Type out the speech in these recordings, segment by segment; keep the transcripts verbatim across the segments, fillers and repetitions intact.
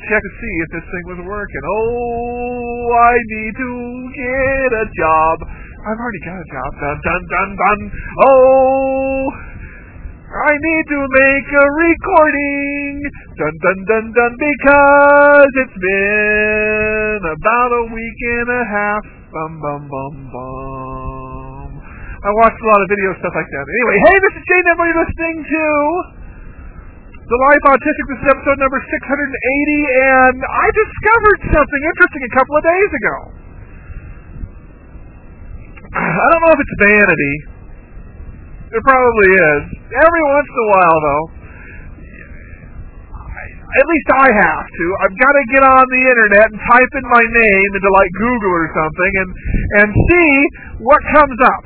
check to see if this thing was working. Oh, I need to get a job. I've already got a job. Dun, dun, dun, dun. Oh, I need to make a recording. Dun, dun, dun, dun, because it's been about a week and a half. Bum, bum, bum, bum. I watched a lot of video stuff like that. Anyway, hey, this is Jane Emily listening to The Life Autistic. This is episode number six hundred eighty, and I discovered something interesting a couple of days ago. I don't know if it's vanity. It probably is. Every once in a while, though, I, at least I have to. I've got to get on the internet and type in my name into, like, Google or something and, and see what comes up.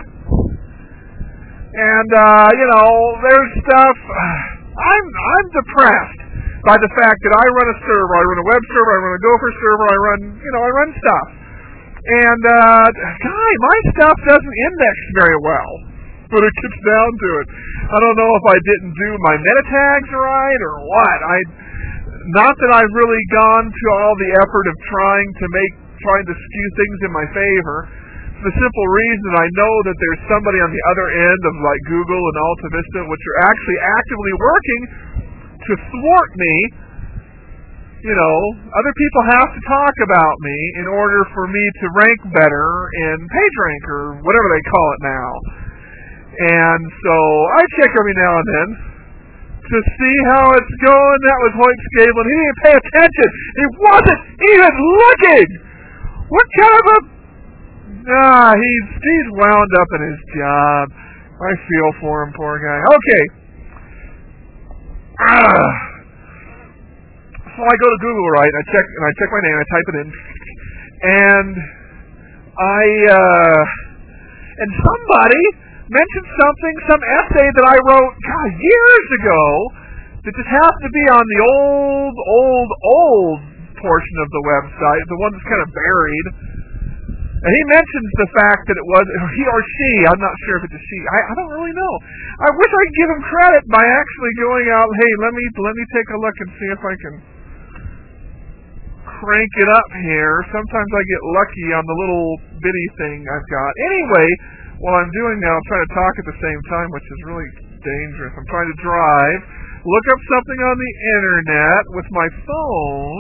And, uh, you know, there's stuff... I'm I'm depressed by the fact that I run a server, I run a web server, I run a Gopher server, I run, you know, I run stuff. And, uh, guy, my stuff doesn't index very well when it gets down to it. I don't know if I didn't do my meta tags right or what. I, not that I've really gone to all the effort of trying to make, trying to skew things in my favor. The simple reason I know that there's somebody on the other end of like Google and Alta Vista, which are actually actively working to thwart me. You know, other people have to talk about me in order for me to rank better in PageRank or whatever they call it now. And so I check every now and then to see how it's going. That was Hoyt Scable, and he didn't pay attention. He wasn't even looking. What kind of a Ah, he's he's wound up in his job. I feel for him, poor guy. Okay. Ah. So I go to Google, right? And I check and I check my name. I type it in, and I uh, and somebody mentioned something, some essay that I wrote, God, years ago, that just happened to be on the old, old, old portion of the website, the one that's kind of buried. And he mentions the fact that it was he or she. I'm not sure if it's a she. I, I don't really know. I wish I could give him credit by actually going out. Hey, let me let me take a look and see if I can crank it up here. Sometimes I get lucky on the little bitty thing I've got. Anyway, while I'm doing that, I'm trying to talk at the same time, which is really dangerous. I'm trying to drive, look up something on the internet with my phone,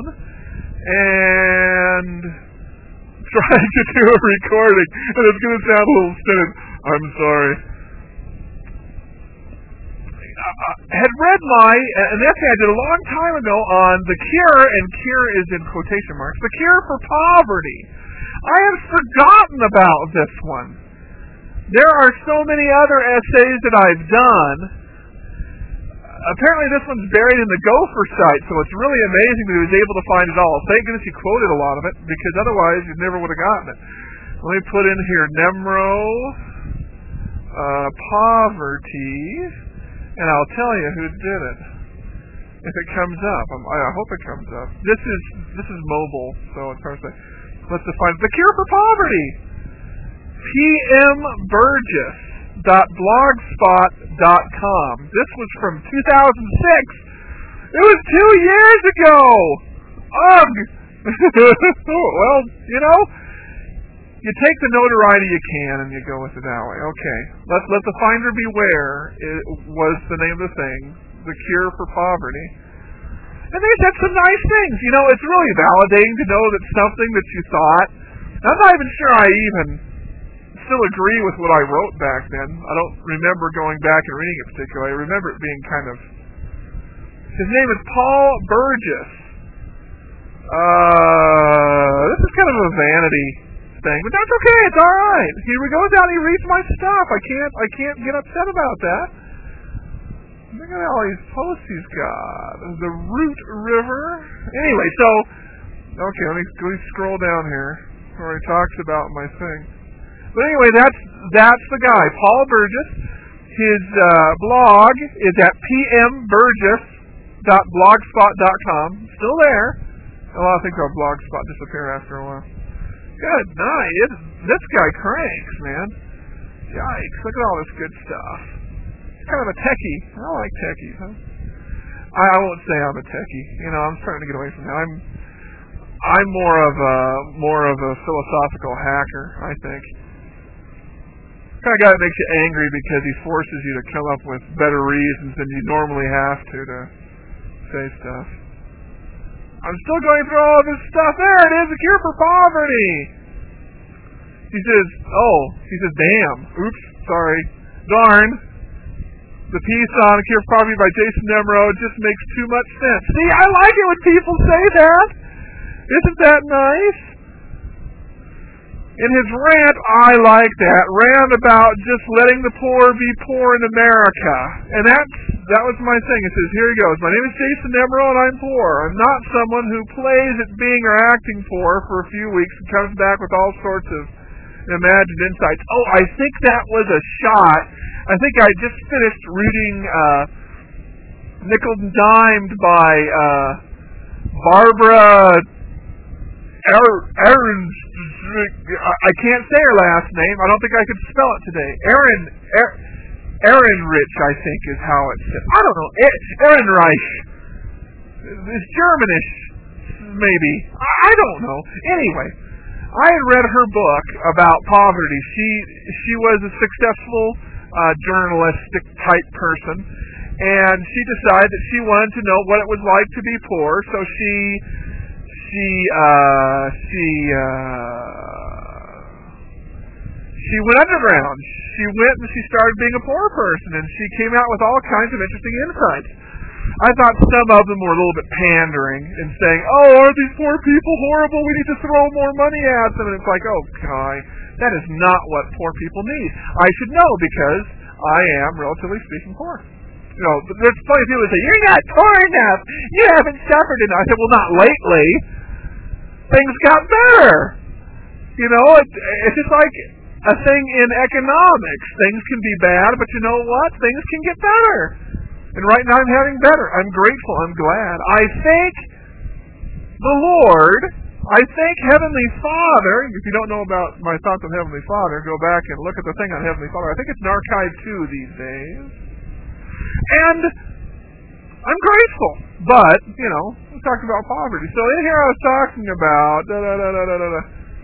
and trying to do a recording, and it's going to sound a little stupid. I'm sorry. I had read my, an essay I did a long time ago on the cure, and cure is in quotation marks, the cure for poverty. I have forgotten about this one. There are so many other essays that I've done. Apparently this one's buried in the Gopher site, so it's really amazing that he was able to find it all. Thank goodness he quoted a lot of it, because otherwise you never would have gotten it. Let me put in here Nemro uh, poverty, and I'll tell you who did it. If it comes up, I'm, I hope it comes up. This is this is mobile, so it's hard to say. Let's define the cure for poverty. P M Burgess. blogspot dot com. This was from two thousand six. It was two years ago. Ugh. Well, you know, you take the notoriety you can and you go with it that way. Okay. Let let the finder beware. It was the name of the thing. The cure for poverty. And they said some nice things. You know, it's really validating to know that something that you thought. I'm not even sure I even still agree with what I wrote back then. I don't remember going back and reading it particularly. I remember it being kind of... His name is Paul Burgess. Uh, this is kind of a vanity thing, but that's okay. It's all right. He goes out and he reads my stuff. I can't. I can't get upset about that. Look at all these posts he's got. The Root River. Anyway, so okay. Let me, let me scroll down here where he talks about my thing. But anyway, that's that's the guy, Paul Burgess. His uh, blog is at p m burgess dot blogspot dot com. Still there. Well, I think our blogspot disappear after a while. Good night. It, this guy cranks, man. Yikes! Look at all this good stuff. He's kind of a techie. I like techies, huh? I won't say I'm a techie. You know, I'm starting to get away from that. I'm I'm more of a more of a philosophical hacker, I think. Kind of guy that makes you angry because he forces you to come up with better reasons than you normally have to to say stuff. I'm still going through all this stuff. There it is, a cure for poverty. He says, oh, he says, damn, oops, sorry, darn. The piece on A Cure for Poverty by Jason Nemro just makes too much sense. See, I like it when people say that. Isn't that nice? In his rant, I like that, rant about just letting the poor be poor in America. And that's, that was my thing. It says, here he goes. My name is Jason Nemro and I'm poor. I'm not someone who plays at being or acting poor for a few weeks and comes back with all sorts of imagined insights. Oh, I think that was a shot. I think I just finished reading uh, Nickel and Dimed by uh, Barbara Aaron. I can't say her last name. I don't think I could spell it today. Aaron Aaron Rich, I think, is how it's said. I don't know. Aaron Reich. It's Germanish, maybe. I don't know. Anyway, I had read her book about poverty. She she was a successful uh, journalistic type person, and she decided that she wanted to know what it was like to be poor. So she she uh, she uh, she went underground. She went and she started being a poor person, and she came out with all kinds of interesting insights. I thought some of them were a little bit pandering and saying, oh, are these poor people horrible? We need to throw more money at them. And it's like, oh, Kai, that is not what poor people need. I should know because I am, relatively speaking, poor. You know, there's plenty of people that say, you're not poor enough. You haven't suffered enough. I said, well, not lately. Things got better. You know, it, it's just like a thing in economics. Things can be bad, but you know what? Things can get better. And right now I'm having better. I'm grateful. I'm glad. I thank the Lord. I thank Heavenly Father. If you don't know about my thoughts on Heavenly Father, go back and look at the thing on Heavenly Father. I think it's in Archive two these days. And I'm grateful. But, you know, I'm talking about poverty. So in here I was talking about da da da da da da.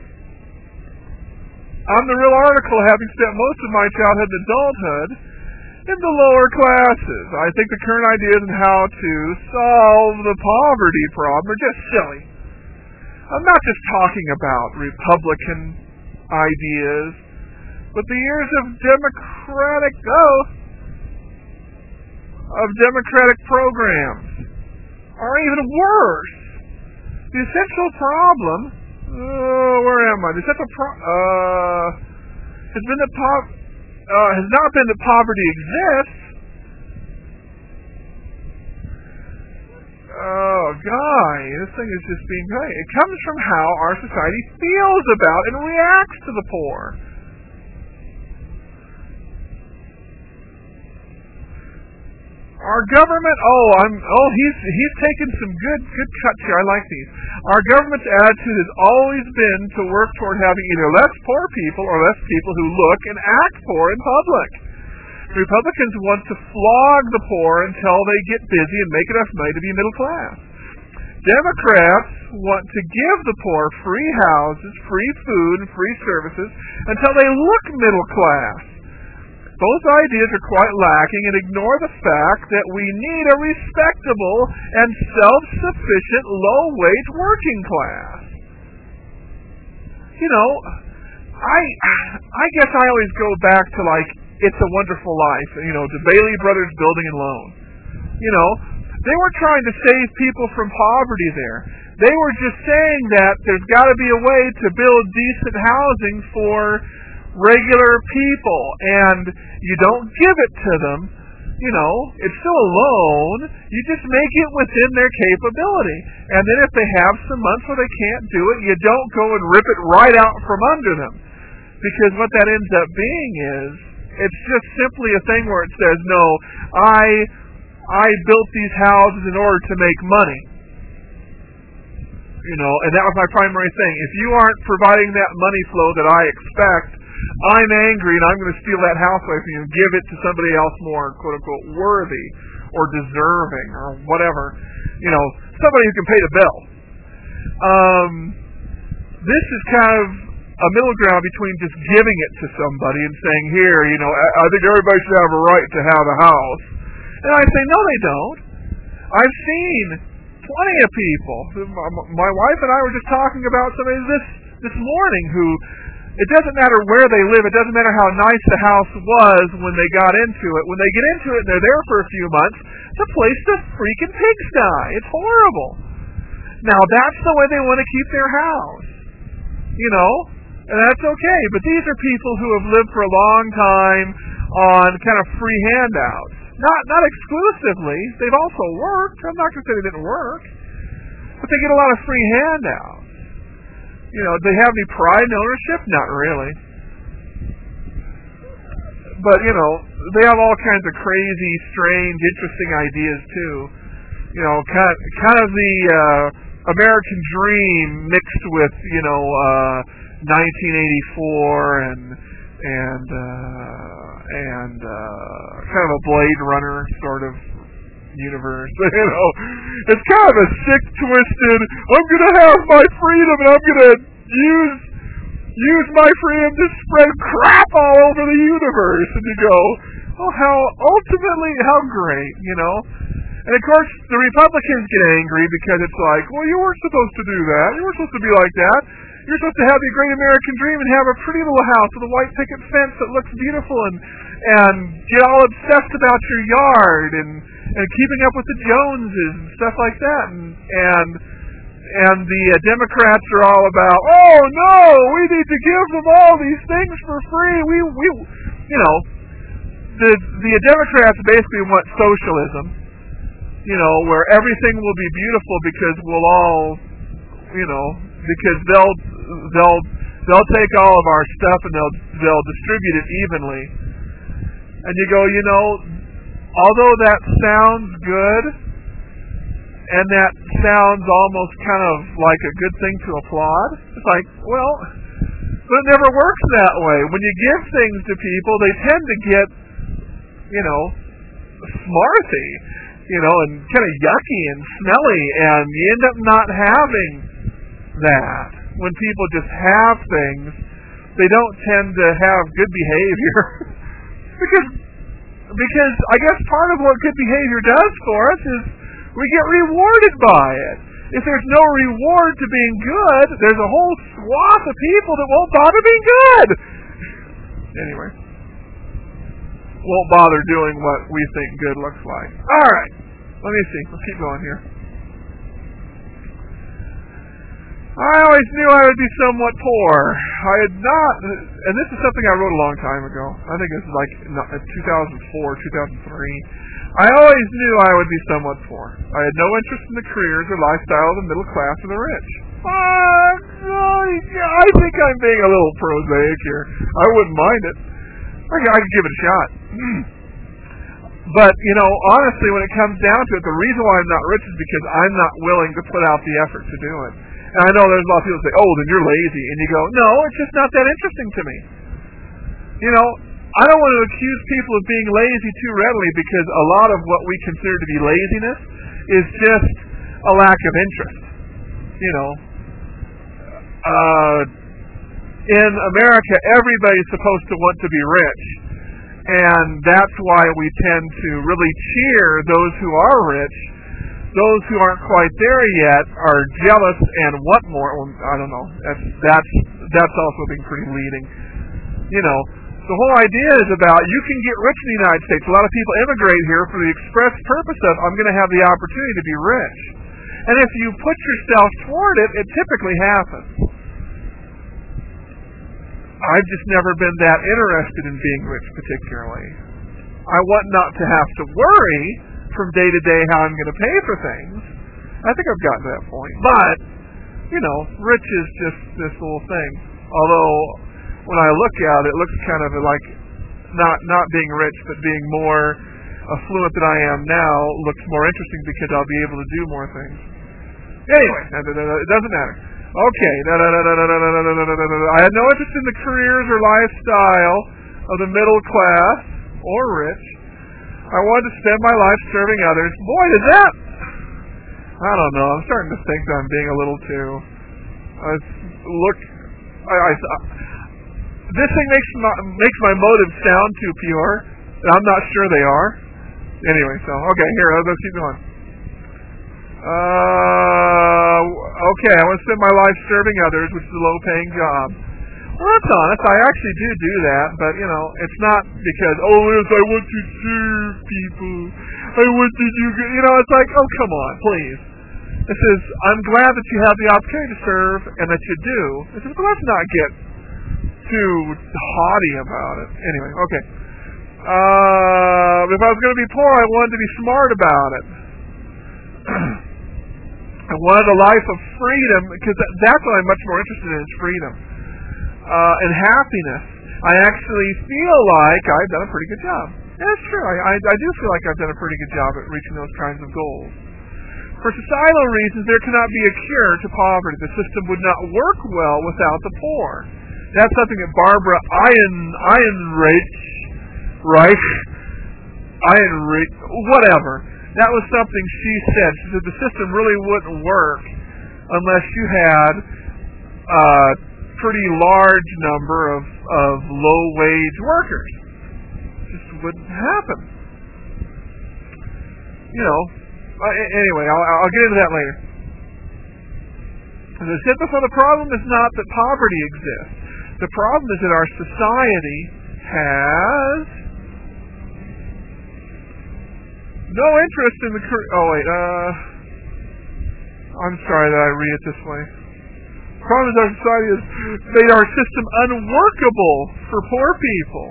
On the real article, having spent most of my childhood and adulthood in the lower classes, I think the current ideas on how to solve the poverty problem are just silly. I'm not just talking about Republican ideas, but the years of Democratic oh, of Democratic programs are even worse. The essential problem, oh, where am I? The essential pro- uh, has been the po- Uh, has not been that poverty exists. Oh, guy, this thing is just being great. It comes from how our society feels about and reacts to the poor. Our government, oh, I'm, oh, he's he's taken some good good cuts here. I like these. Our government's attitude has always been to work toward having either less poor people or less people who look and act poor in public. Republicans want to flog the poor until they get busy and make enough money to be middle class. Democrats want to give the poor free houses, free food, and free services until they look middle class. Both ideas are quite lacking and ignore the fact that we need a respectable and self-sufficient low-wage working class. You know, I I guess I always go back to, like, It's a Wonderful Life, you know, the Bailey Brothers Building and Loan. You know, they were trying to save people from poverty there. They were just saying that there's got to be a way to build decent housing for regular people, and you don't give it to them. You know, it's still a loan. You just make it within their capability. And then if they have some months where they can't do it, you don't go and rip it right out from under them. Because what that ends up being is, it's just simply a thing where it says, no, I I built these houses in order to make money. You know, and that was my primary thing. If you aren't providing that money flow that I expect, I'm angry and I'm going to steal that house away from you and give it to somebody else more, quote-unquote, worthy. or deserving or whatever. You know, somebody who can pay the bill. Um, this is kind of a middle ground between just giving it to somebody and saying, here, you know, I, I think everybody should have a right to have a house. And I say, no, they don't. I've seen plenty of people. My wife and I were just talking about somebody this this morning who, it doesn't matter where they live, it doesn't matter how nice the house was when they got into it. When they get into it and they're there for a few months, the place is a freaking pigsty. It's horrible. Now, that's the way they want to keep their house. You know? And that's okay. But these are people who have lived for a long time on kind of free handouts. Not not exclusively. They've also worked. I'm not going to say they didn't work. But they get a lot of free handouts. You know, do they have any pride in ownership? Not really. But, you know, they have all kinds of crazy, strange, interesting ideas, too. You know, kind of, kind of the uh, American dream mixed with, you know, uh, nineteen eighty-four and and uh, and uh, kind of a Blade Runner sort of universe. You know, it's kind of a sick, twisted, I'm going to have my freedom and I'm going to use use my freedom to spread crap all over the universe. And you go, oh, how ultimately, how great, you know. And of course, the Republicans get angry because it's like, well, you weren't supposed to do that. You weren't supposed to be like that. You're supposed to have the great American dream and have a pretty little house with a white picket fence that looks beautiful and and get all obsessed about your yard and, and keeping up with the Joneses and stuff like that. And and and the uh, Democrats are all about, oh no, we need to give them all these things for free. We we you know, the the Democrats basically want socialism, you know, where everything will be beautiful because we'll all, you know, because they'll they'll they'll take all of our stuff and they'll they'll distribute it evenly. And you go, you know, although that sounds good, and that sounds almost kind of like a good thing to applaud, it's like, well, but it never works that way. When you give things to people, they tend to get, you know, smarthy, you know, and kind of yucky and smelly, and you end up not having that. When people just have things, they don't tend to have good behavior. because because I guess part of what good behavior does for us is we get rewarded by it. If there's no reward to being good, there's a whole swath of people that won't bother being good. Anyway, won't bother doing what we think good looks like. All right, let me see. Let's keep going here. I always knew I would be somewhat poor. I had not, and this is something I wrote a long time ago. I think this is like two thousand four, two thousand three. I always knew I would be somewhat poor. I had no interest in the careers or lifestyle of the middle class or the rich. Uh, I think I'm being a little prosaic here. I wouldn't mind it. I could give it a shot. But, you know, honestly, when it comes down to it, the reason why I'm not rich is because I'm not willing to put out the effort to do it. And I know there's a lot of people that say, oh, then you're lazy. And you go, no, it's just not that interesting to me. You know, I don't want to accuse people of being lazy too readily because a lot of what we consider to be laziness is just a lack of interest. You know, uh, in America, everybody's supposed to want to be rich. And that's why we tend to really cheer those who are rich. Those who aren't quite there yet are jealous and want more. Well, I don't know. That's that's that's also being pretty leading. You know, the whole idea is about you can get rich in the United States. A lot of people immigrate here for the express purpose of I'm going to have the opportunity to be rich. And if you put yourself toward it, it typically happens. I've just never been that interested in being rich particularly. I want not to have to worry from day to day how I'm going to pay for things. I think I've gotten to that point. But, you know, rich is just this little thing. Although, when I look at it, it looks kind of like not not being rich, but being more affluent than I am now looks more interesting because I'll be able to do more things. Anyway, it doesn't matter. Okay. I had no interest in the careers or lifestyle of the middle class or rich. I wanted to spend my life serving others. Boy, does that... I don't know. I'm starting to think that I'm being a little too... Uh, look... I, I, this thing makes my, makes my motives sound too pure, and I'm not sure they are. Anyway, so, okay, here, let's keep going. Uh, okay, I want to spend my life serving others, which is a low-paying job. Well, that's honest. I actually do do that, but, you know, it's not because, oh, yes, I want to serve people. I want to do good. You know, it's like, oh, come on, please. This is, I'm glad that you have the opportunity to serve and that you do. This is, but let's not get too haughty about it. Anyway, okay. Uh, if I was going to be poor, I wanted to be smart about it. I wanted a life of freedom, because that's what I'm much more interested in, is freedom. Uh, and happiness. I actually feel like I've done a pretty good job. Yeah, that's true. I, I, I do feel like I've done a pretty good job at reaching those kinds of goals. For societal reasons, there cannot be a cure to poverty. The system would not work well without the poor. That's something that Barbara Iron, Ironreich, Reich, Ironreich, whatever. That was something she said. She said the system really wouldn't work unless you had a pretty large number of, of low-wage workers. It just wouldn't happen. You know, anyway, I'll, I'll get into that later. As I said before, the problem is not that poverty exists. The problem is that our society has no interest in the... Oh, wait. Uh, I'm sorry that I read it this way. The problem is our society has made our system unworkable for poor people.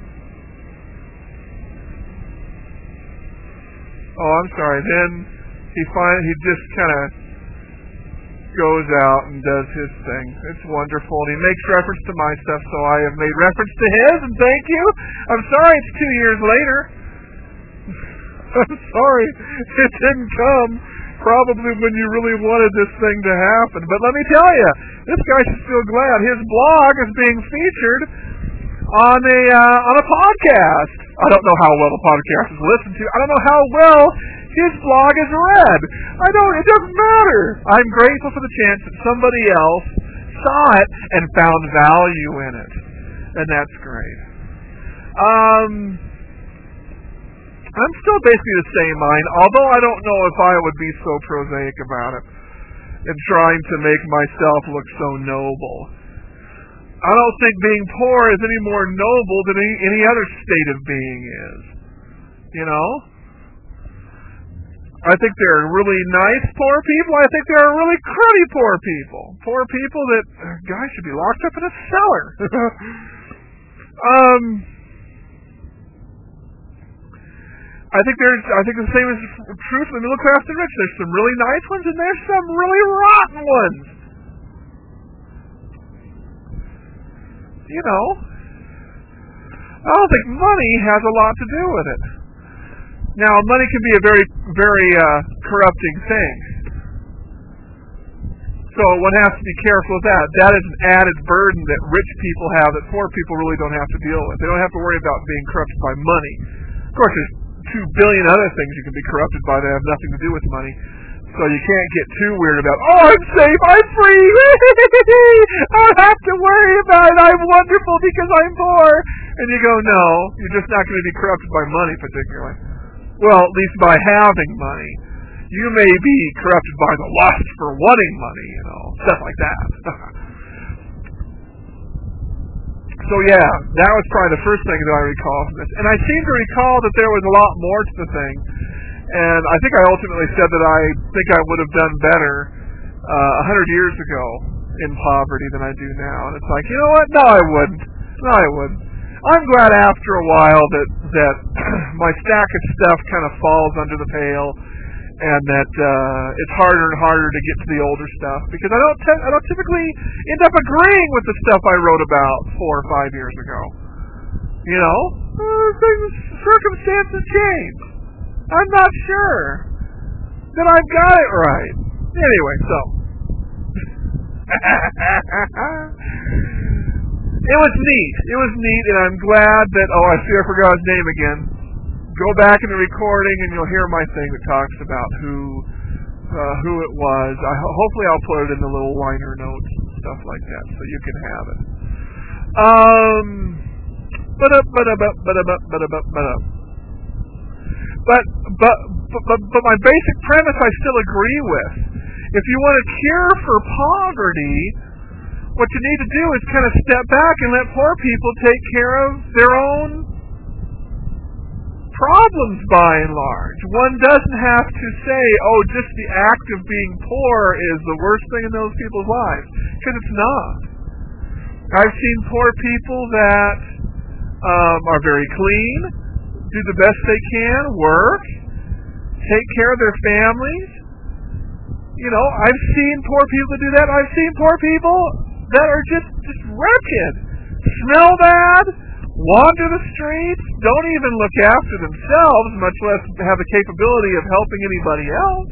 Oh, I'm sorry. Then he find he just kind of goes out and does his thing. It's wonderful. And he makes reference to my stuff, so I have made reference to his, and thank you. I'm sorry it's two years later. I'm sorry it didn't come probably when you really wanted this thing to happen. But let me tell you, this guy should feel glad. His blog is being featured on a uh, on a podcast. I don't know how well the podcast is listened to. I don't know how well his blog is read. I don't. It doesn't matter. I'm grateful for the chance that somebody else saw it and found value in it, and that's great. Um, I'm still basically the same mind, although I don't know if I would be so prosaic about it and trying to make myself look so noble. I don't think being poor is any more noble than any, any other state of being is. You know? I think there are really nice poor people. I think there are really cruddy poor people. Poor people that, guys, should be locked up in a cellar. um, I think there's, I think the same is true for the middle class and rich. There's some really nice ones and there's some really rotten ones. You know, I don't think money has a lot to do with it. Now, money can be a very, very uh, corrupting thing. So one has to be careful of that. That is an added burden that rich people have that poor people really don't have to deal with. They don't have to worry about being corrupted by money. Of course, there's two billion other things you can be corrupted by that have nothing to do with money. So you can't get too weird about, oh, I'm safe, I'm free, I don't have to worry about it, I'm wonderful because I'm poor. And you go, no, you're just not going to be corrupted by money particularly. Well, at least by having money. You may be corrupted by the lust for wanting money, you know, stuff like that. So yeah, that was probably the first thing that I recall from this. And I seem to recall that there was a lot more to the thing. And I think I ultimately said that I think I would have done better a uh, hundred years ago in poverty than I do now. And it's like, you know what? No, I wouldn't. No, I wouldn't. I'm glad after a while that that my stack of stuff kind of falls under the pail, and that uh, it's harder and harder to get to the older stuff because I don't te- I don't typically end up agreeing with the stuff I wrote about four or five years ago. You know, uh, things, circumstances change. I'm not sure that I've got it right. Anyway, so it was neat. It was neat, and I'm glad that. Oh, I see. I forgot his name again. go back in the recording and you'll hear my thing that talks about who uh, who it was. I, hopefully I'll put it in the little liner notes and stuff like that so you can have it. Um, but up, but up, but up, but up, but up. But but but but my basic premise I still agree with. If you want a cure for poverty, what you need to do is kind of step back and let poor people take care of their own problems by and large. One doesn't have to say, oh, just the act of being poor is the worst thing in those people's lives, because it's not. I've seen poor people that um, are very clean, do the best they can, work, take care of their families. You know, I've seen poor people that do that. I've seen poor people that are just, just wretched, smell bad, wander the streets, don't even look after themselves, much less have the capability of helping anybody else.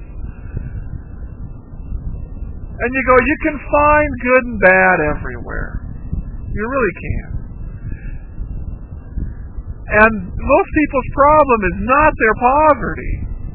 And you go, you can find good and bad everywhere. You really can. And most people's problem is not their poverty.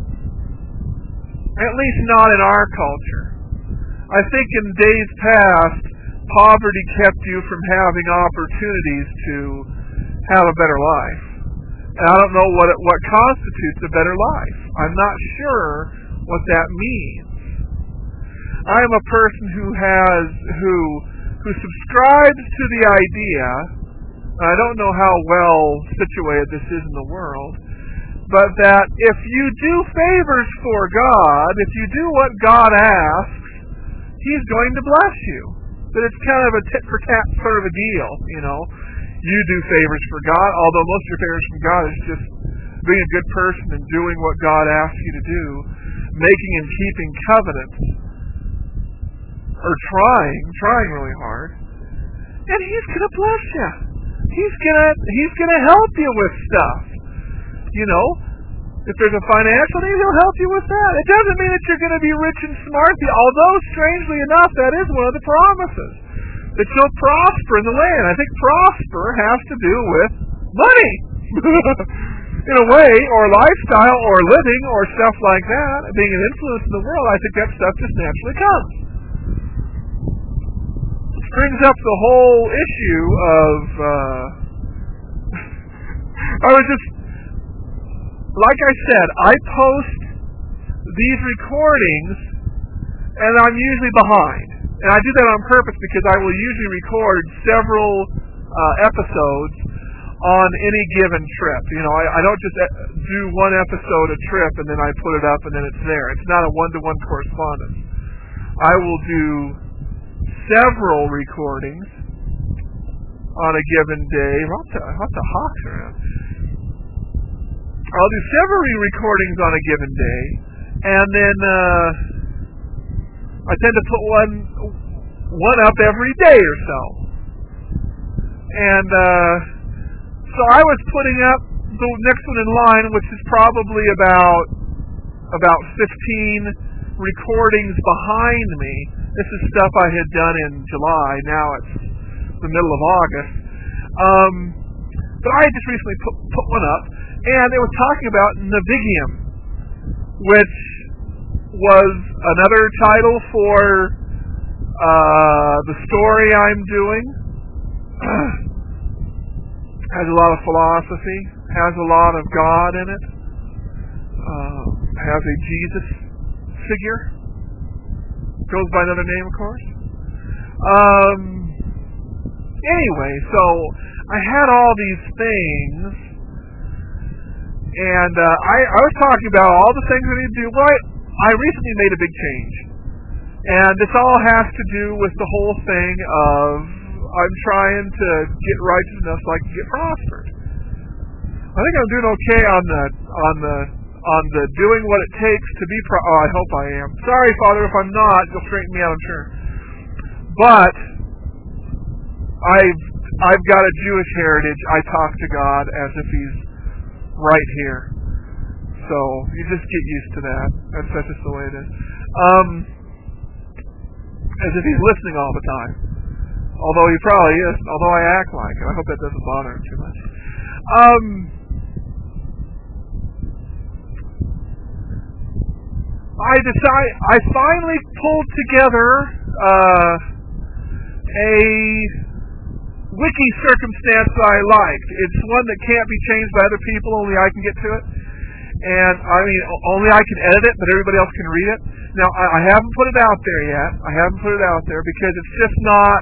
At least not in our culture. I think in days past, poverty kept you from having opportunities to have a better life. And I don't know what it, what constitutes a better life. I'm not sure what that means. I am a person who has who who subscribes to the idea. I don't know how well situated this is in the world, but that if you do favors for God, if you do what God asks, He's going to bless you. That it's kind of a tit for tat sort of a deal, you know. You do favors for God, although most of your favors from God is just being a good person and doing what God asks you to do, making and keeping covenants, or trying, trying really hard, and He's going to bless you. He's going to He's going to help you with stuff. You know, if there's a financial need, He'll help you with that. It doesn't mean that you're going to be rich and smart, although strangely enough, that is one of the promises. That you'll prosper in the land. I think prosper has to do with money. In a way, or lifestyle, or living, or stuff like that. Being an influence in the world, I think that stuff just naturally comes. Which brings up the whole issue of, uh, I was just, like I said, I post these recordings, and I'm usually behind. And I do that on purpose because I will usually record several uh, episodes on any given trip. You know, I, I don't just do one episode a trip and then I put it up and then it's there. It's not a one-to-one correspondence. I will do several recordings on a given day. Lots of, lots of hawks around. I'll do several recordings on a given day, and then uh, I tend to put one one up every day or so. And uh, so I was putting up the next one in line, which is probably about about fifteen recordings behind me. This is stuff I had done in July. Now it's the middle of August. Um, but I had just recently put, put one up, and it was talking about Navigium, which was another title for uh, the story I'm doing. Has a lot of philosophy, has a lot of God in it, uh, has a Jesus figure, goes by another name, of course. Um, anyway, so I had all these things, and uh, I, I was talking about all the things I need to do. Well, I, I recently made a big change, and this all has to do with the whole thing of I'm trying to get righteous enough so I can get prospered. I think I'm doing okay on the on the on the doing what it takes to be pro. Oh, I hope I am. Sorry, Father, if I'm not, you'll straighten me out, I'm sure. But I've I've got a Jewish heritage. I talk to God as if He's right here. So you just get used to that. That's, that's just the way it is. Um, as if He's listening all the time. Although He probably is. Although I act like it. I hope that doesn't bother Him too much. Um, I decide I finally pulled together uh, a wiki circumstance that I liked. It's one that can't be changed by other people, only I can get to it. And I mean, only I can edit it, but everybody else can read it. Now, I, I haven't put it out there yet. I haven't put it out there because it's just not.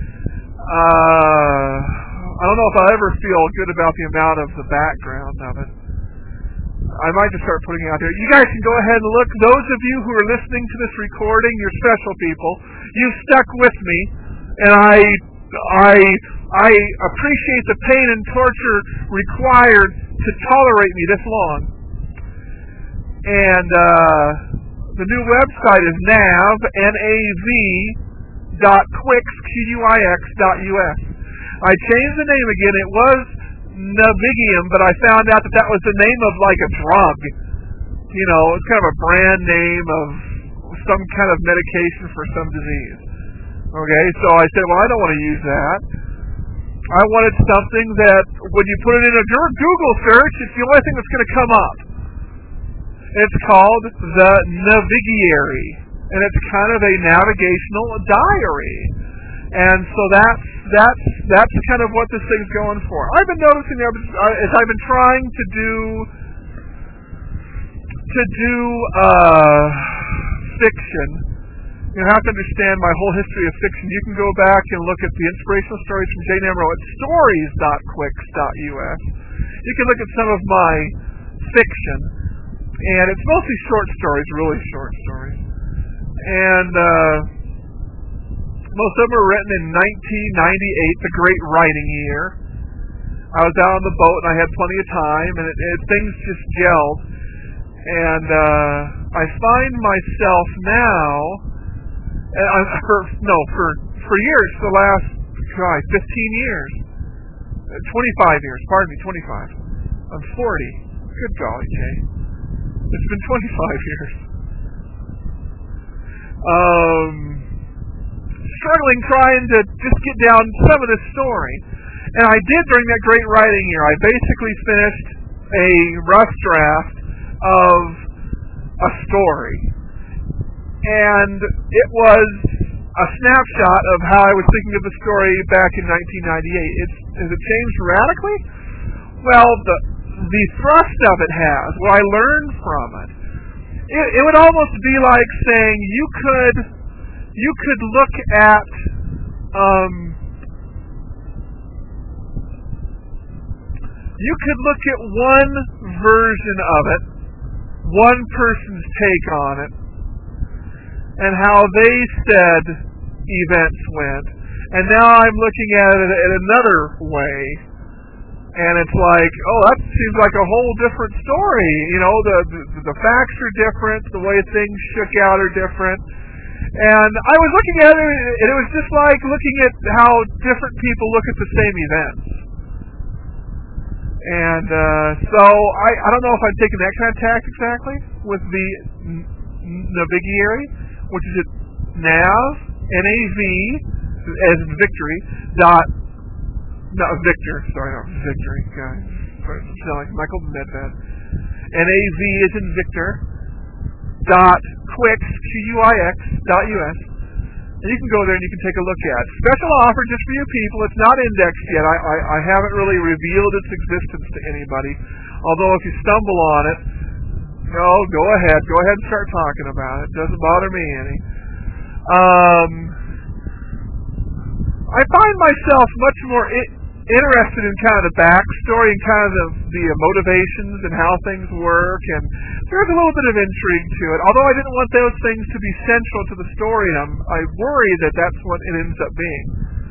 Uh, I don't know if I'll ever feel good about the amount of the background of it. I might just start putting it out there. You guys can go ahead and look. Those of you who are listening to this recording, you're special people. You've stuck with me, and I, I, I appreciate the pain and torture required to tolerate me this long. And uh, the new website is nav, N A V, dot quix, Q U I X, dot U S. I changed the name again. It was Navigium, but I found out that that was the name of like a drug. You know, it's kind of a brand name of some kind of medication for some disease. Okay, so I said, well, I don't want to use that. I wanted something that when you put it in a Google search, it's the only thing that's going to come up. It's called the Navigiary, and it's kind of a navigational diary. And so that's that's that's kind of what this thing's going for. I've been noticing as I've been trying to do to do uh, fiction. You have to understand my whole history of fiction. You can go back and look at the inspirational stories from Jay Nemro at stories dot quix dot U S. You can look at some of my fiction, and it's mostly short stories, really short stories. And uh, most of them were written in nineteen ninety-eight, the great writing year. I was out on the boat, and I had plenty of time, and it, it, things just gelled. And uh, I find myself now, uh, for no, for for years, for the last God, fifteen years, uh, twenty-five years, pardon me, twenty-five. I'm forty. Good golly, Jay. It's been twenty-five years. Um, struggling trying to just get down some of this story. And I did during that great writing year. I basically finished a rough draft of a story. And it was a snapshot of how I was thinking of the story back in nineteen ninety-eight. It's, has it changed radically? Well, the the thrust of it has. What I learned from it. It, it would almost be like saying you could you could look at um, you could look at one version of it, one person's take on it, and how they said events went. And now I'm looking at it in another way, and it's like, oh, that seems like a whole different story. You know, the, the the facts are different, the way things shook out are different. And I was looking at it, and it was just like looking at how different people look at the same events. And uh, so I, I don't know if I'm taking that kind of tack exactly with the Navigiary, which is at nav, N A V, as in victory, dot, no, Victor, sorry, no, victory, guys. Sorry, I sound like Michael Medved. N A V is in Victor, dot, quix, Q U I X, dot U S. And you can go there and you can take a look at it. Special offer just for you people. It's not indexed yet. I, I, I haven't really revealed its existence to anybody. Although if you stumble on it, no, go ahead. Go ahead and start talking about it. It doesn't bother me any. Um, I find myself much more I- interested in kind of the backstory and kind of the, the motivations and how things work, and there's a little bit of intrigue to it. Although I didn't want those things to be central to the story, and I'm, I worry that that's what it ends up being.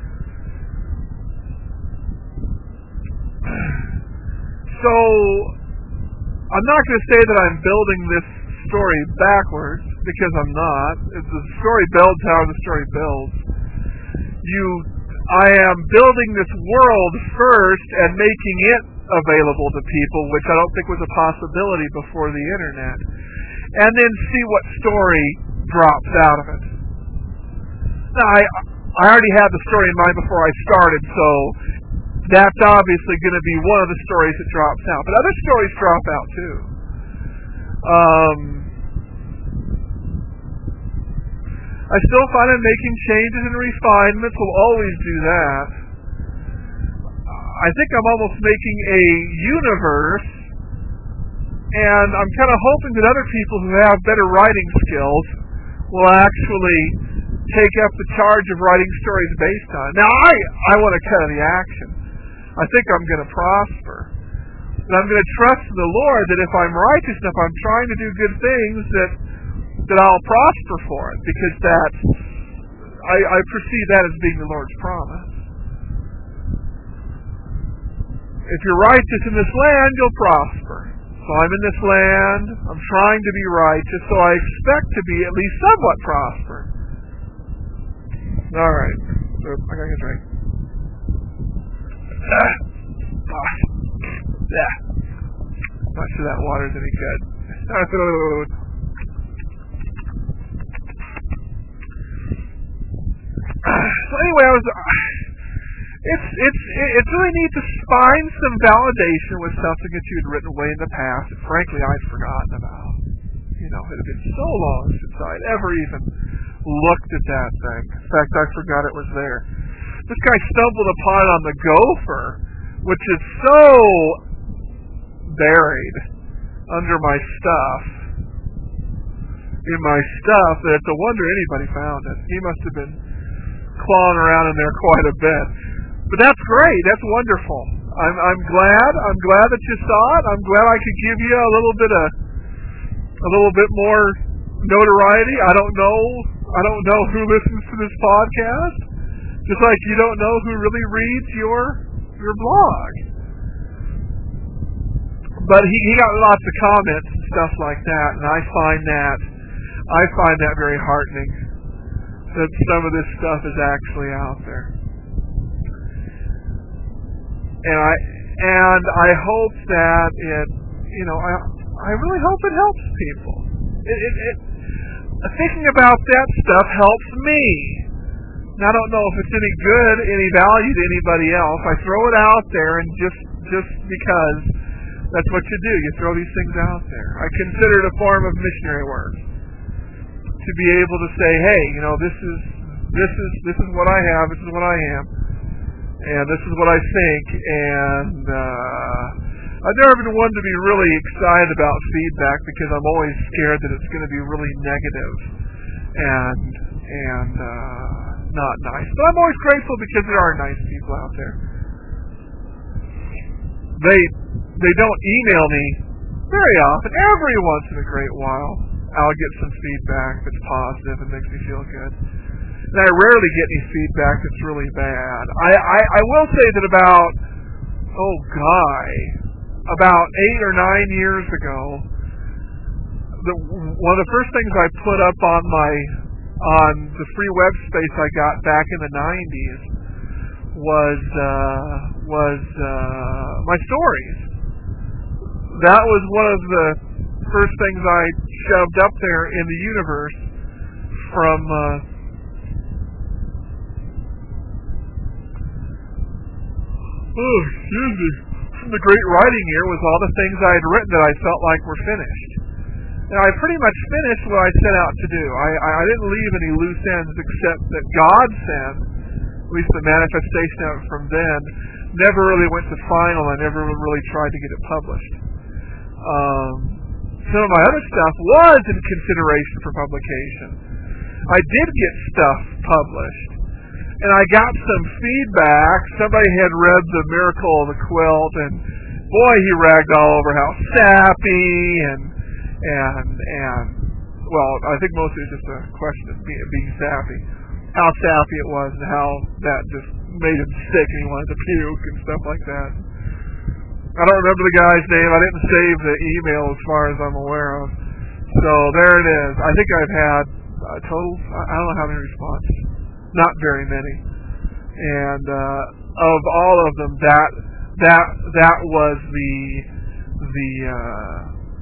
So I'm not going to say that I'm building this story backwards, because I'm not. The story builds how the story builds. You I am building this world first and making it available to people, which I don't think was a possibility before the internet, and then see what story drops out of it. Now, I, I already had the story in mind before I started, so that's obviously going to be one of the stories that drops out. But other stories drop out, too. Um, I still find I'm making changes and refinements. Will always do that. I think I'm almost making a universe, and I'm kind of hoping that other people who have better writing skills will actually take up the charge of writing stories based on it. Now, I, I want to cut the action. I think I'm going to prosper. And I'm going to trust in the Lord that if I'm righteous enough, I'm trying to do good things, that that I'll prosper for it, because that's, I, I perceive that as being the Lord's promise. If you're righteous in this land, you'll prosper. So I'm in this land, I'm trying to be righteous, so I expect to be at least somewhat prosperous. Alright, so I gotta get a drink. Ah, gosh. Yeah. Not sure that water's any good. So anyway, I was... It's it's it's really neat to find some validation with something that you had written away in the past that frankly I'd forgotten about. You know, it had been so long since I'd ever even looked at that thing. In fact, I forgot it was there. This guy stumbled upon it on the Gopher, which is so buried under my stuff, in my stuff, that it's a wonder anybody found it. He must have been clawing around in there quite a bit. But that's great. That's wonderful. I'm I'm glad. I'm glad that you saw it. I'm glad I could give you a little bit of a little bit more notoriety. I don't know. I don't know who listens to this podcast. Just like you don't know who really reads your your blog. But he, he got lots of comments and stuff like that, and I find that I find that very heartening that some of this stuff is actually out there. And I and I hope that it, you know, I I really hope it helps people. It, it, it thinking about that stuff helps me. Now, I don't know if it's any good, any value to anybody else. I throw it out there, and just just because that's what you do, you throw these things out there. I consider it a form of missionary work to be able to say, hey, you know, this is this is this is what I have, this is what I am. And this is what I think, and uh, I've never been one to be really excited about feedback because I'm always scared that it's going to be really negative and and uh, not nice. But I'm always grateful because there are nice people out there. They they don't email me very often. Every once in a great while, I'll get some feedback that's positive and makes me feel good. And I rarely get any feedback that's really bad. I, I, I will say that about, oh, guy, about eight or nine years ago, the, one of the first things I put up on my on the free web space I got back in the nineties was uh, was uh, my stories. That was one of the first things I shoved up there in the universe from. Uh, Oh, excuse me. From the great writing year was all the things I had written that I felt like were finished. And I pretty much finished what I set out to do. I, I, I didn't leave any loose ends except that God sent, at least the manifestation of it from then, never really went to final. I never really tried to get it published. Um, some of my other stuff was in consideration for publication. I did get stuff published. And I got some feedback. Somebody had read The Miracle of the Quilt, and boy, he ragged all over how sappy and and and well, I think mostly it's just a question of being, being sappy. How sappy it was, and how that just made him sick, and he wanted to puke and stuff like that. I don't remember the guy's name. I didn't save the email as far as I'm aware of. So there it is. I think I've had a total. I don't know how many responses. Not very many, and uh, of all of them, that that that was the the uh,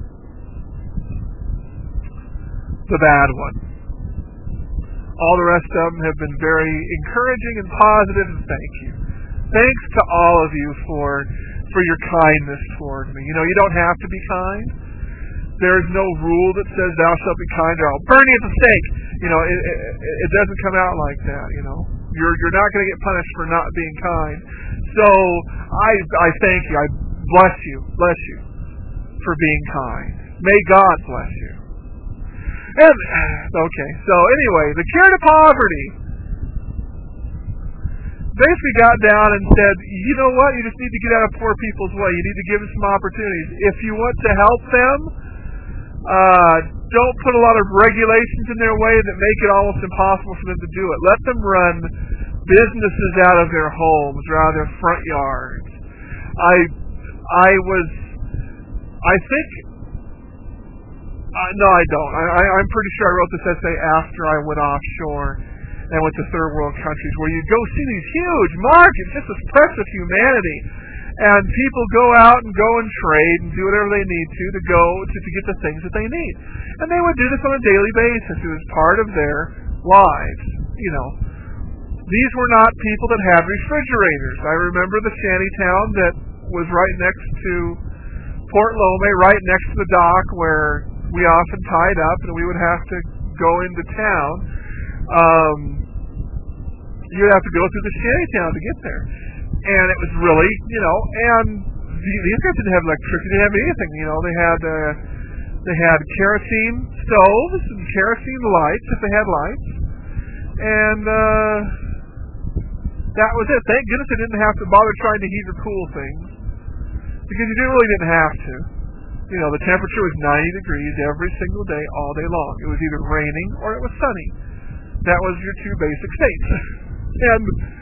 the bad one. All the rest of them have been very encouraging and positive, and thank you. Thanks to all of you for for your kindness toward me. You know, you don't have to be kind. There's no rule that says thou shalt be kind or I'll burn you at the stake. You know, it, it, it doesn't come out like that, you know. You're you're not going to get punished for not being kind. So I I thank you. I bless you. Bless you for being kind. May God bless you. And okay, so anyway, the cure to poverty basically got down and said, you know what, you just need to get out of poor people's way. You need to give them some opportunities. If you want to help them, uh, don't put a lot of regulations in their way that make it almost impossible for them to do it. Let them run businesses out of their homes or out of their front yards. I, I was, I think, uh, no, I don't. I, I, I'm pretty sure I wrote this essay after I went offshore and went to third world countries where you go see these huge markets, just this press of humanity, and people go out and go and trade and do whatever they need to to go to, to get the things that they need. And they would do this on a daily basis. It was part of their lives, you know. These were not people that had refrigerators. I remember the shanty town that was right next to Port Lome, right next to the dock where we often tied up and we would have to go into town. Um, you would have to go through the shanty town to get there. And it was really, you know, and these guys didn't have electricity, they didn't have anything, you know. They had uh, they had kerosene stoves and kerosene lights, if they had lights. And uh, that was it. Thank goodness they didn't have to bother trying to heat or cool things, because you didn't, really didn't have to. You know, the temperature was ninety degrees every single day, all day long. It was either raining or it was sunny. That was your two basic states. and,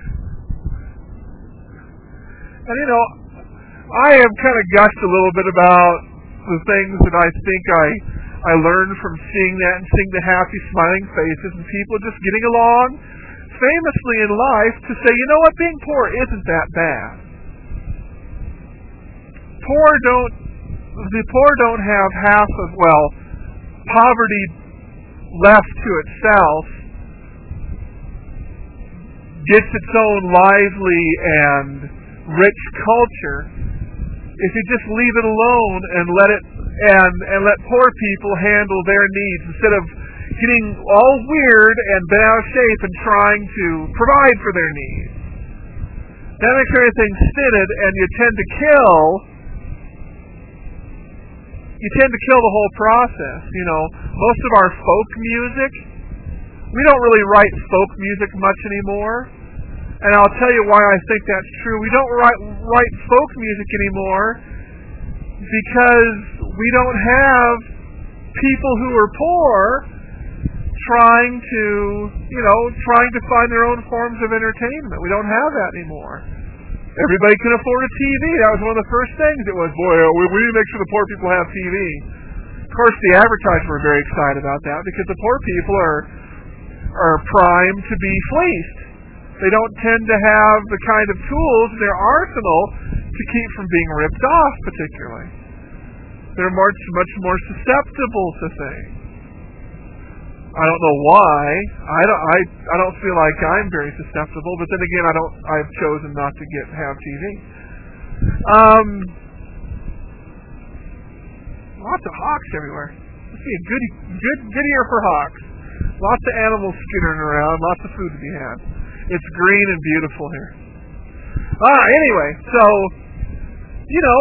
and, you know, I have kind of gushed a little bit about the things that I think I I learned from seeing that and seeing the happy, smiling faces and people just getting along famously in life to say, you know what, being poor isn't that bad. Poor don't, the poor don't have half of, well, poverty left to itself gets its own lively and rich culture if you just leave it alone and let it and and let poor people handle their needs instead of getting all weird and bent out of shape and trying to provide for their needs. That makes everything stinted, and you tend to kill you tend to kill the whole process. You know, most of our folk music, we don't really write folk music much anymore. And I'll tell you why I think that's true. We don't write, write folk music anymore because we don't have people who are poor trying to, you know, trying to find their own forms of entertainment. We don't have that anymore. Everybody can afford a T V. That was one of the first things. It was, boy, we, we need to make sure the poor people have T V. Of course, the advertisers were very excited about that because the poor people are are primed to be fleeced. They don't tend to have the kind of tools in their arsenal to keep from being ripped off, particularly. They're much, much more susceptible to things. I don't know why. I don't. I. I don't feel like I'm very susceptible, but then again, I don't. I've chosen not to get have T V. Um, lots of hawks everywhere. Let's see a good, good, good year for hawks. Lots of animals skittering around. Lots of food to be had. It's green and beautiful here. Ah, anyway, so you know.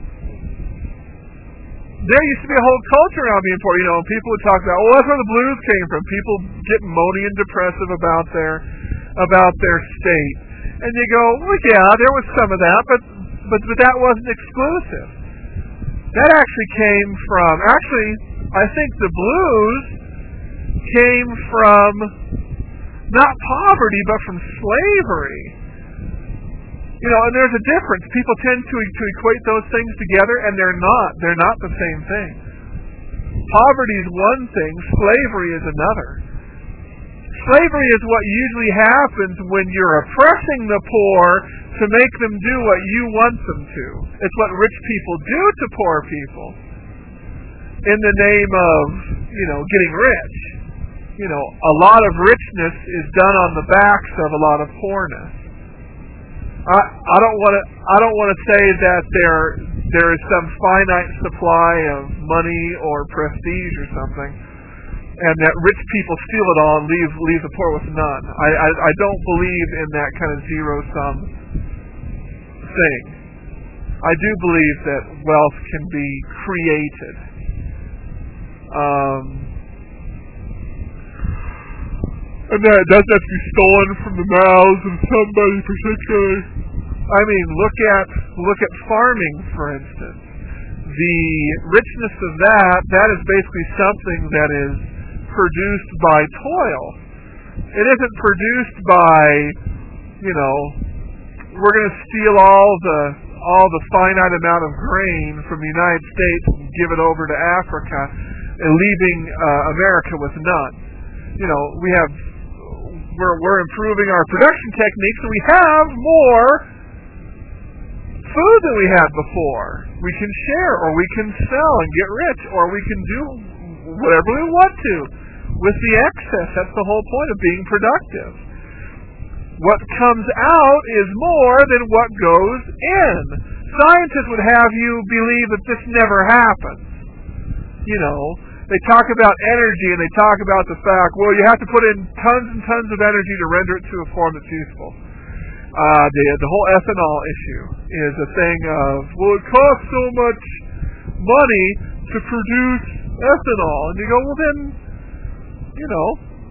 There used to be a whole culture around being poor, you know, and people would talk about, well, that's where the blues came from. People get moany and depressive about their about their state. And you go, well, yeah, there was some of that, but but, but that wasn't exclusive. That actually came from, actually, I think the blues came from not poverty, but from slavery. You know, and there's a difference. People tend to to equate those things together, and they're not. They're not the same thing. Poverty is one thing. Slavery is another. Slavery is what usually happens when you're oppressing the poor to make them do what you want them to. It's what rich people do to poor people in the name of, you know, getting rich. You know, a lot of richness is done on the backs of a lot of poorness. I, I don't want to. I don't want to say that they're there is some finite supply of money or prestige or something, and that rich people steal it all and leave leave the poor with none. I, I, I don't believe in that kind of zero-sum thing. I do believe that wealth can be created. Um, and that it doesn't have to be stolen from the mouths of somebody particularly. I mean, look at look at farming, for instance. The richness of that, that is basically something that is produced by toil. It isn't produced by, you know, we're going to steal all the all the finite amount of grain from the United States and give it over to Africa, and leaving uh, America with none. You know, we have we're we're improving our production techniques, and we have more food than we had before. We can share, or we can sell and get rich, or we can do whatever we want to with the excess. That's the whole point of being productive. What comes out is more than what goes in. Scientists would have you believe that this never happens. You know, they talk about energy, and they talk about the fact, well, you have to put in tons and tons of energy to render it to a form that's useful. Uh, the, the whole ethanol issue is a thing of, well, it costs so much money to produce ethanol. And you go, well then, you know,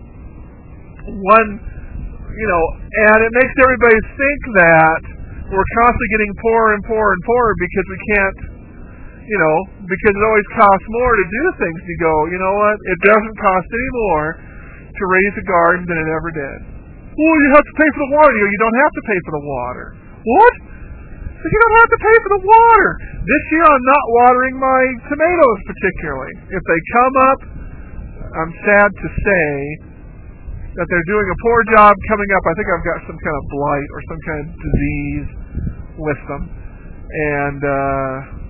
one, you know, and it makes everybody think that we're constantly getting poorer and poorer and poorer because we can't, you know, because it always costs more to do things. You go, you know what, it doesn't cost any more to raise a garden than it ever did. Well, you have to pay for the water. You, you don't have to pay for the water. What? You don't have to pay for the water. This year I'm not watering my tomatoes particularly. If they come up, I'm sad to say that they're doing a poor job coming up. I think I've got some kind of blight or some kind of disease with them. And uh,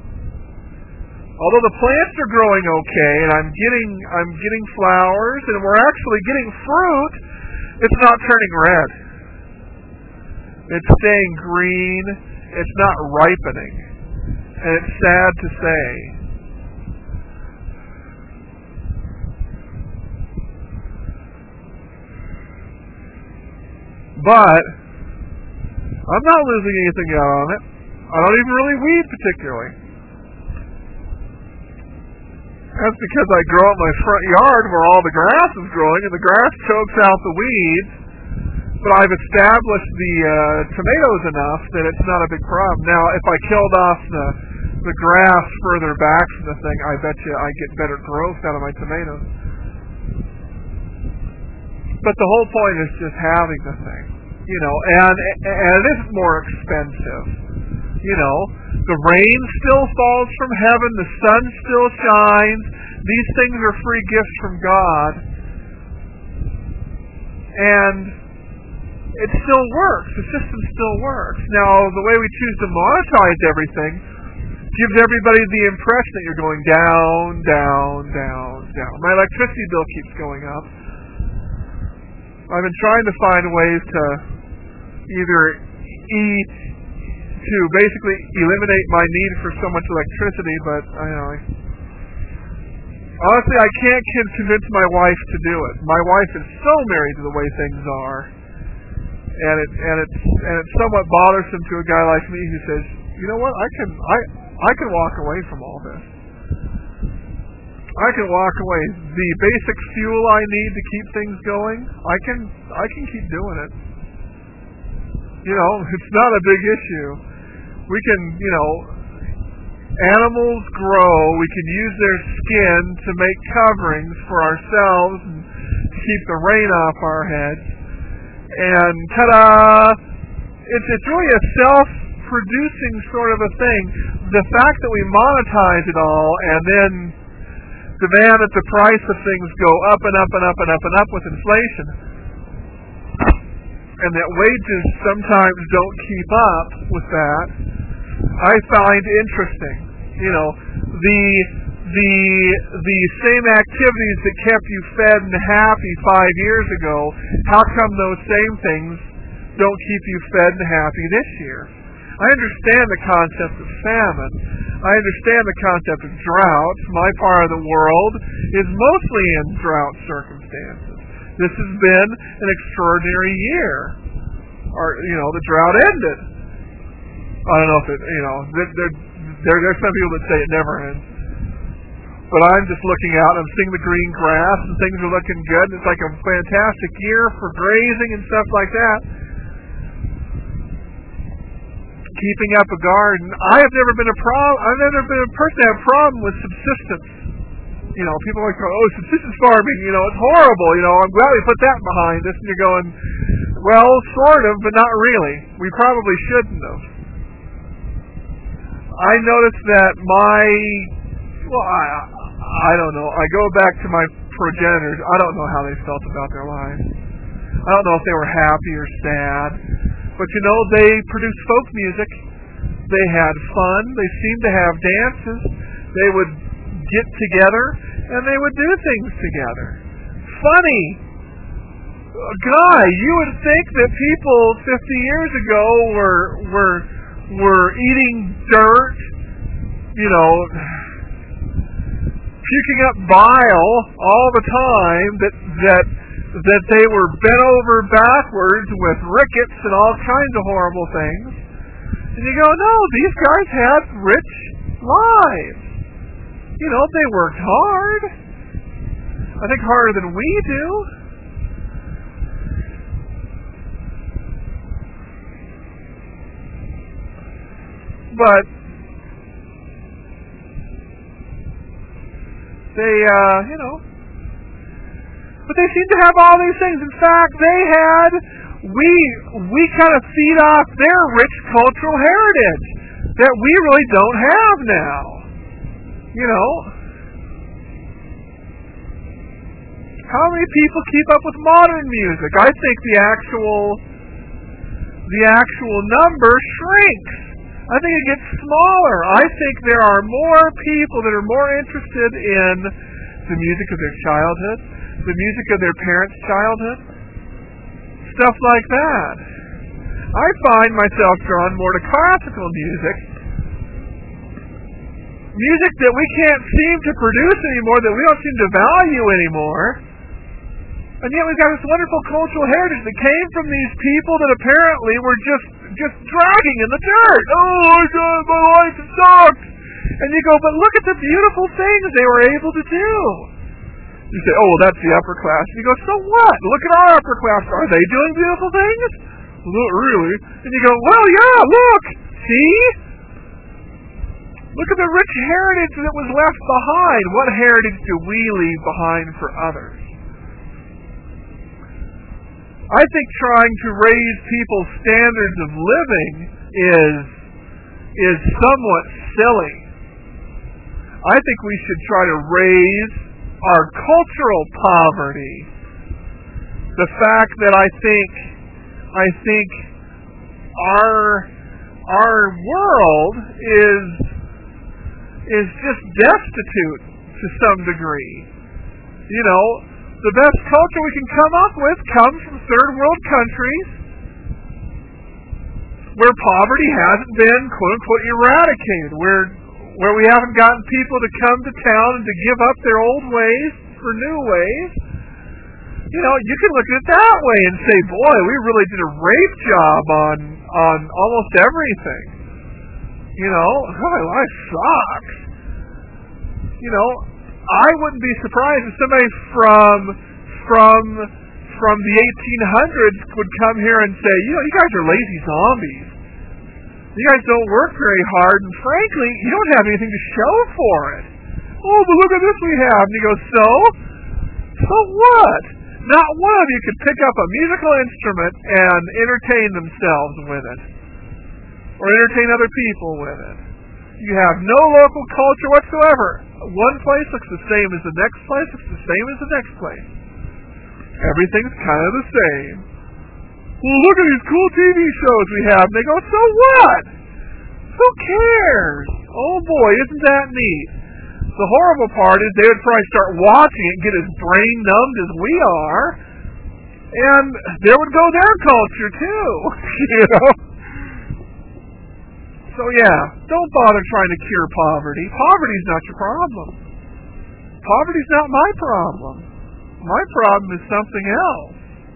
although the plants are growing okay, and I'm getting I'm getting flowers, and we're actually getting fruit, it's not turning red. It's staying green. It's not ripening. And it's sad to say. But I'm not losing anything out on it. I don't even really weed particularly. That's because I grow up my front yard where all the grass is growing, and the grass chokes out the weeds. But I've established the uh, tomatoes enough that it's not a big problem. Now, if I killed off the the grass further back from the thing, I bet you I get better growth out of my tomatoes. But the whole point is just having the thing, you know, and and it is more expensive. You know, the rain still falls from heaven, the sun still shines. These things are free gifts from God, and it still works. The system still works. Now, the way we choose to monetize everything gives everybody the impression that you're going down, down, down, down. My electricity bill keeps going up. I've been trying to find ways to either eat, to basically eliminate my need for so much electricity, but I know. I, honestly, I can't convince my wife to do it. My wife is so married to the way things are, and it and it's and it's somewhat bothersome to a guy like me who says, you know what, I can I I can walk away from all this. I can walk away. The basic fuel I need to keep things going, I can I can keep doing it. You know, it's not a big issue. We can, you know, animals grow. We can use their skin to make coverings for ourselves and to keep the rain off our heads. And ta-da! It's, it's really a self-producing sort of a thing. The fact that we monetize it all and then demand that the price of things go up and up and up and up and up with inflation, and that wages sometimes don't keep up with that, I find interesting. You know, the the the same activities that kept you fed and happy five years ago, how come those same things don't keep you fed and happy this year? I understand the concept of famine. I understand the concept of drought. My part of the world is mostly in drought circumstances. This has been an extraordinary year. Or, you know, the drought ended. I don't know if it, you know, there, there, there, there's some people that say it never ends. But I'm just looking out, I'm seeing the green grass, and things are looking good. It's like a fantastic year for grazing and stuff like that. Keeping up a garden. I have never been a problem. I've never been a person that had a problem with subsistence. You know, people are like, oh, subsistence farming, you know, it's horrible. You know, I'm glad we put that behind us. And you're going, well, sort of, but not really. We probably shouldn't have. I noticed that my, well, I, I don't know. I go back to my progenitors. I don't know how they felt about their lives. I don't know if they were happy or sad. But, you know, they produced folk music. They had fun. They seemed to have dances. They would get together, and they would do things together. Funny. Guy, you would think that people fifty years ago were were were eating dirt, you know, puking up bile all the time, that that that they were bent over backwards with rickets and all kinds of horrible things. And you go, no, these guys had rich lives. You know, they worked hard. I think harder than we do. But they, uh, you know, but they seem to have all these things. In fact, they had, we, we kind of feed off their rich cultural heritage that we really don't have now. You know, how many people keep up with modern music? I think the actual, the actual number shrinks. I think it gets smaller. I think there are more people that are more interested in the music of their childhood, the music of their parents' childhood, stuff like that. I find myself drawn more to classical music, music that we can't seem to produce anymore, that we don't seem to value anymore. And yet we've got this wonderful cultural heritage that came from these people that apparently were just just dragging in the dirt. Oh, my God, my life sucks. And you go, but look at the beautiful things they were able to do. You say, oh, well, that's the upper class. And you go, so what? Look at our upper class. Are they doing beautiful things? Not really. And you go, well, yeah, look. See? Look at the rich heritage that was left behind. What heritage do we leave behind for others? I think trying to raise people's standards of living is is somewhat silly. I think we should try to raise our cultural poverty. The fact that I think I think our our world is is just destitute to some degree. You know, the best culture we can come up with comes from third world countries where poverty hasn't been, quote unquote, eradicated, where where we haven't gotten people to come to town and to give up their old ways for new ways. You know, you can look at it that way and say, boy, we really did a rape job on on almost everything. You know, my life sucks. You know, I wouldn't be surprised if somebody from from from the eighteen hundreds would come here and say, you know, you guys are lazy zombies. You guys don't work very hard, and frankly, you don't have anything to show for it. Oh, but look at this we have. And you go, so? So what? Not one of you could pick up a musical instrument and entertain themselves with it, or entertain other people with it. You have no local culture whatsoever. One place looks the same as the next place, looks the same as the next place. Everything's kind of the same. Well, look at these cool T V shows we have. And they go, so what? Who cares? Oh boy, isn't that neat? The horrible part is they would probably start watching it and get as brain numbed as we are, and there would go their culture too. You know? So yeah, don't bother trying to cure poverty. Poverty's not your problem. Poverty's not my problem. My problem is something else.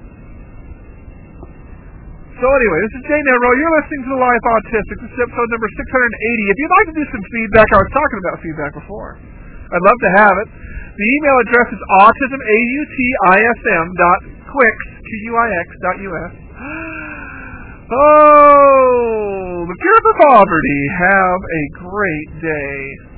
So anyway, this is Jay Nemro. You're listening to The Life Autistic. This is episode number six hundred eighty. If you'd like to do some feedback, I was talking about feedback before. I'd love to have it. The email address is autism, A U T I S M, dot quix, Q U I X, dot U S. Oh, the cure for poverty. Have a great day.